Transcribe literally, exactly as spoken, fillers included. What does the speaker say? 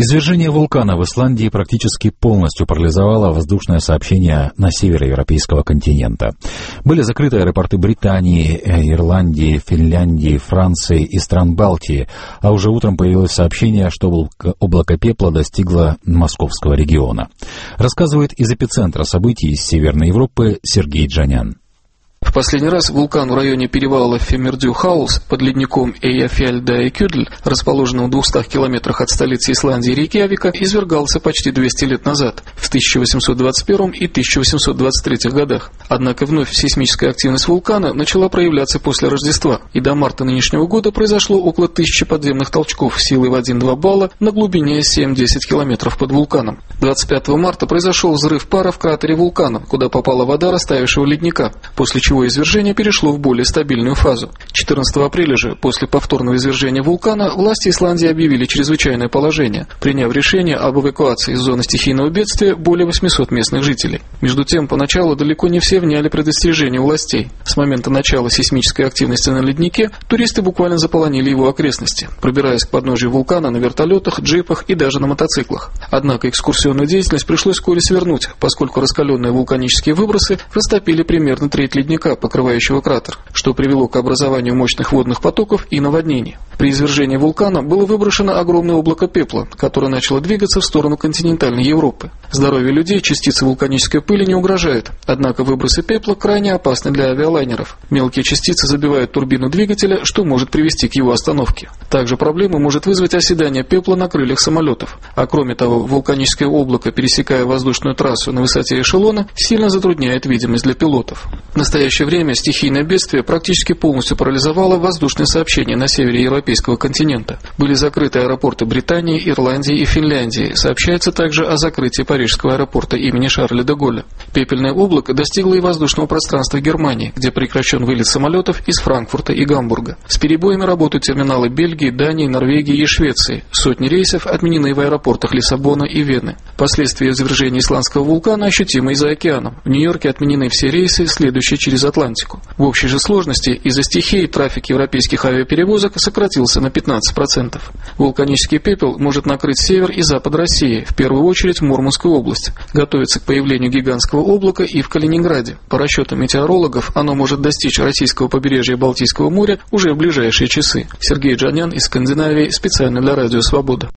Извержение вулкана в Исландии практически полностью парализовало воздушное сообщение на севере европейского континента. Были закрыты аэропорты Британии, Ирландии, Финляндии, Франции и стран Балтии, а уже утром появилось сообщение, что облако пепла достигло московского региона. Рассказывает из эпицентра событий из Северной Европы Сергей Джанян. В последний раз вулкан в районе перевала Фемердю-Хаус под ледником Эйяфьяльда-Экюдль, расположенном в двухстах километрах от столицы Исландии Рейкьявика, извергался почти двести лет назад, в тысяча восемьсот двадцать первом и тысяча восемьсот двадцать третьем годах. Однако вновь сейсмическая активность вулкана начала проявляться после Рождества, и до марта нынешнего года произошло около тысячи подземных толчков силой в один-два балла на глубине семь-десять километров под вулканом. двадцать пятого марта произошел взрыв пара в кратере вулкана, куда попала вода растаявшего ледника, после чего извержение перешло в более стабильную фазу. четырнадцатого апреля же, после повторного извержения вулкана, власти Исландии объявили чрезвычайное положение, приняв решение об эвакуации из зоны стихийного бедствия более восьмисот местных жителей. Между тем, поначалу далеко не все вняли предостережения властей. С момента начала сейсмической активности на леднике туристы буквально заполонили его окрестности, пробираясь к подножию вулкана на вертолетах, джипах и даже на мотоциклах. Однако экскурсионную деятельность пришлось вскоре свернуть, поскольку раскаленные вулканические выбросы растопили примерно треть ледника, покрывающего кратер, что привело к образованию мощных водных потоков и наводнений. При извержении вулкана было выброшено огромное облако пепла, которое начало двигаться в сторону континентальной Европы. Здоровью людей частицы вулканической пыли не угрожают, однако выбросы пепла крайне опасны для авиалайнеров. Мелкие частицы забивают турбину двигателя, что может привести к его остановке. Также проблему может вызвать оседание пепла на крыльях самолетов. А кроме того, вулканическое облако, пересекая воздушную трассу на высоте эшелона, сильно затрудняет видимость для пилотов. В настоящее время стихийное бедствие практически полностью парализовало воздушное сообщение на севере европейского континента. Были закрыты аэропорты Британии, Ирландии и Финляндии. Сообщается также о закрытии парижского аэропорта имени Шарля де Голля. Пепельное облако достигло и воздушного пространства Германии, где прекращен вылет самолетов из Франкфурта и Гамбурга. С перебоями работают терминалы Бельгии, Дании, Норвегии и Швеции. Сотни рейсов отменены в аэропортах Лиссабона и Вены. Последствия извержения исландского вулкана ощутимы и за океаном. В Нью-Йорке отменены все рейсы, следующие через Атлантику. В общей же сложности из-за стихии трафик европейских авиаперевозок сократился на пятнадцать процентов. Вулканический пепел может накрыть север и запад России, в первую очередь Мурманскую область. Готовится к появлению гигантского облака и в Калининграде. По расчетам метеорологов, оно может достичь российского побережья Балтийского моря уже в ближайшие часы. Сергей Джанян из Скандинавии, специально для Радио Свобода.